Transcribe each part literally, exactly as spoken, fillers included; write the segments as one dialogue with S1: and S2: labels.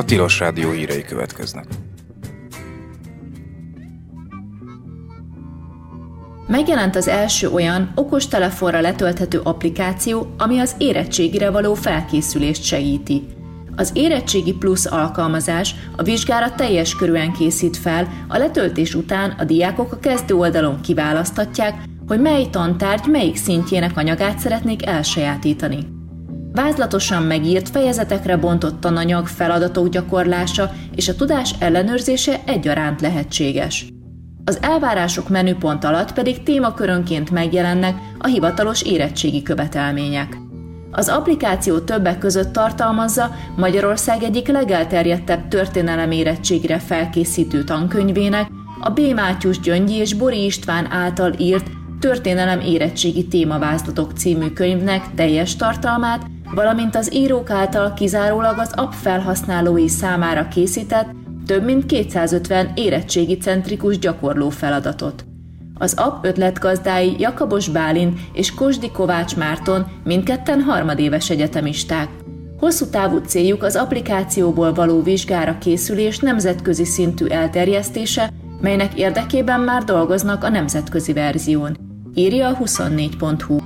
S1: Tilos Rádió hírei következnek.
S2: Megjelent az első olyan okostelefonra letölthető applikáció, ami az érettségire való felkészülést segíti. Az Érettségi Plusz alkalmazás a vizsgára teljes körűen készít fel, a letöltés után a diákok a kezdő oldalon kiválaszthatják, hogy mely tantárgy melyik szintjének anyagát szeretnék elsajátítani. Vázlatosan megírt, fejezetekre bontott tananyag, feladatok gyakorlása és a tudás ellenőrzése egyaránt lehetséges. Az elvárások menüpont alatt pedig témakörönként megjelennek a hivatalos érettségi követelmények. Az applikáció többek között tartalmazza Magyarország egyik legelterjedtebb történelem érettségire felkészítő tankönyvének, a B. Mátyus Gyöngyi és Bori István által írt Történelem érettségi témavázlatok című könyvnek teljes tartalmát, valamint az írók által kizárólag az app felhasználói számára készített több mint kétszázötven érettségi centrikus gyakorló feladatot. Az app ötletgazdái Jakabos Bálint és Kosdi Kovács Márton mindketten harmadéves egyetemisták. Hosszú távú céljuk az applikációból való vizsgára készülés nemzetközi szintű elterjesztése, melynek érdekében már dolgoznak a nemzetközi verzión, írja a huszonnégy pont hu.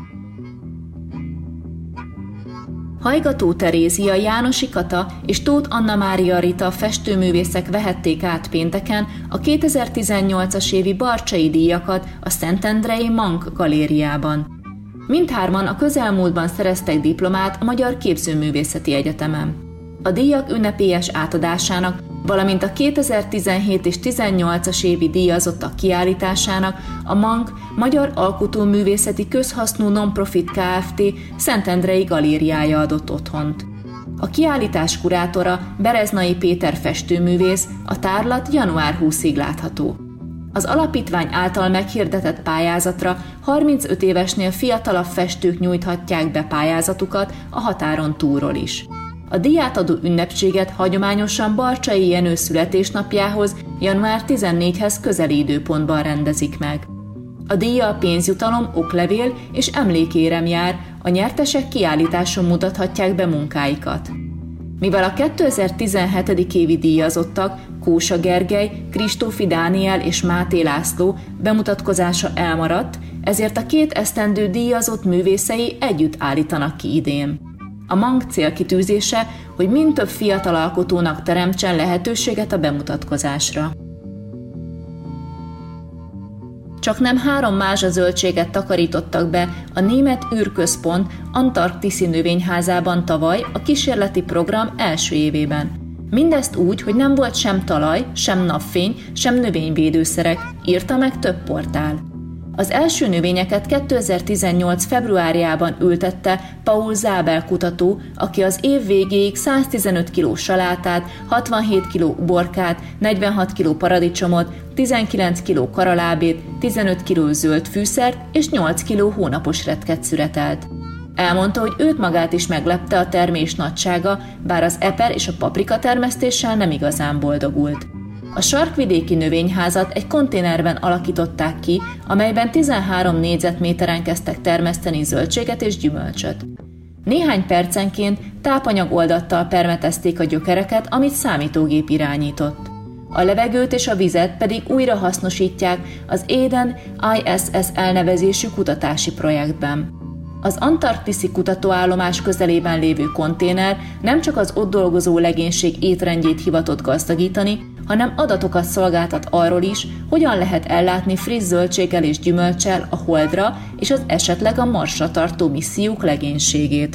S2: Hajgató Terézia, Jánosi Kata és Tóth Anna Mária Rita festőművészek vehették át pénteken a kétezer-tizennyolcas évi Barcsay díjakat a Szentendrei Mank galériában. Mindhárman a közelmúltban szereztek diplomát a Magyar Képzőművészeti Egyetemen. A díjak ünnepélyes átadásának, valamint a kétezer-tizenhét és tizennyolcas évi díjazottak kiállításának a Mank Magyar Alkotóművészeti Közhasznú Nonprofit Kft. Szentendrei galériája adott otthont. A kiállítás kurátora Bereznai Péter festőművész, a tárlat január huszadikáig látható. Az alapítvány által meghirdetett pályázatra harmincöt évesnél fiatalabb festők nyújthatják be pályázatukat a határon túlról is. A díjátadó ünnepséget hagyományosan Barcsay Jenő születésnapjához, január tizennégyedikéhez közeli időpontban rendezik meg. A díjjal pénzjutalom, oklevél és emlékérem jár, a nyertesek kiállításon mutathatják be munkáikat. Mivel a kétezer-tizenhét évi díjazottak, Kósa Gergely, Kristófi Dániel és Máté László bemutatkozása elmaradt, ezért a két esztendő díjazott művészei együtt állítanak ki idén. A Mank célkitűzése, hogy mind több fiatal alkotónak teremtsen lehetőséget a bemutatkozásra. Csaknem három mázsa zöldséget takarítottak be a Német űrközpont antarktiszi növényházában tavaly a kísérleti program első évében. Mindezt úgy, hogy nem volt sem talaj, sem napfény, sem növényvédőszerek, írta meg több portál. Az első növényeket kétezer-tizennyolc februárjában ültette Paul Zábel kutató, aki az év végéig száztizenöt kiló salátát, hatvanhét kiló uborkát, negyvenhat kiló paradicsomot, tizenkilenc kiló karalábét, tizenöt kiló zöld fűszert és nyolc kiló hónapos retket szüretelt. Elmondta, hogy őt magát is meglepte a termés nagysága, bár az eper és a paprika termesztéssel nem igazán boldogult. A sarkvidéki növényházat egy konténerben alakították ki, amelyben tizenhárom négyzetméteren kezdtek termeszteni zöldséget és gyümölcsöt. Néhány percenként tápanyagoldattal permetezték a gyökereket, amit számítógép irányított. A levegőt és a vizet pedig újra hasznosítják az Eden I S S elnevezésű kutatási projektben. Az antarktiszi kutatóállomás közelében lévő konténer nem csak az ott dolgozó legénység étrendjét hivatott gazdagítani, hanem adatokat szolgáltat arról is, hogyan lehet ellátni friss zöldséggel és gyümölccsel a Holdra és az esetleg a Marsra tartó missziók legénységét.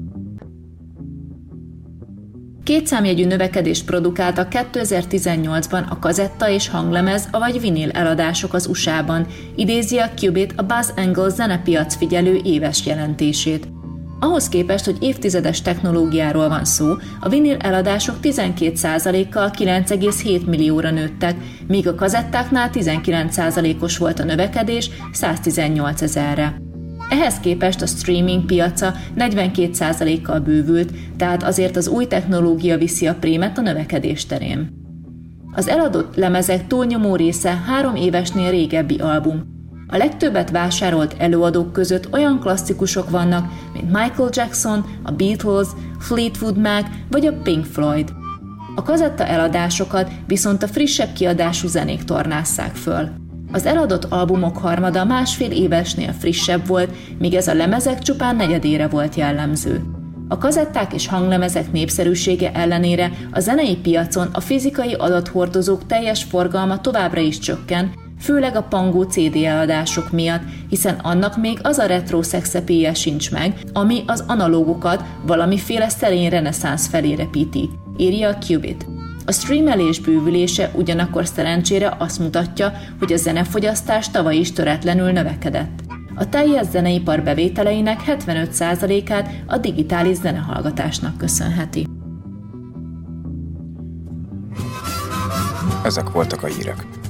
S2: Kétszámjegyű növekedést produkáltak kétezer-tizennyolcban a kazetta és hanglemez, avagy vinil eladások az u es á-ban, idézi a Qubit a Buzz Angle zenepiac figyelő éves jelentését. Ahhoz képest, hogy évtizedes technológiáról van szó, a vinil eladások tizenkét százalékkal kilenc egész hét millióra nőttek, míg a kazettáknál tizenkilenc százalékos volt a növekedés száztizennyolc ezerre. Ehhez képest a streaming piaca negyvenkét százalékkal bővült, tehát azért az új technológia viszi a prémet a növekedés terén. Az eladott lemezek túlnyomó része három évesnél régebbi album. A legtöbbet vásárolt előadók között olyan klasszikusok vannak, mint Michael Jackson, a Beatles, Fleetwood Mac vagy a Pink Floyd. A kazetta eladásokat viszont a frissebb kiadású zenék tornásszák föl. Az eladott albumok harmada másfél évesnél frissebb volt, míg ez a lemezek csupán negyedére volt jellemző. A kazetták és hanglemezek népszerűsége ellenére a zenei piacon a fizikai adathordozók teljes forgalma továbbra is csökken, főleg a pangó cé dé eladások miatt, hiszen annak még az a retro szexepéje sincs meg, ami az analógokat valamiféle szerény reneszánsz felé repíti, írja a Qubit. A streamelés bővülése ugyanakkor szerencsére azt mutatja, hogy a zenefogyasztás tavaly is töretlenül növekedett. A teljes zeneipar bevételeinek hetvenöt százalékát a digitális zenehallgatásnak köszönheti.
S1: Ezek voltak a hírek.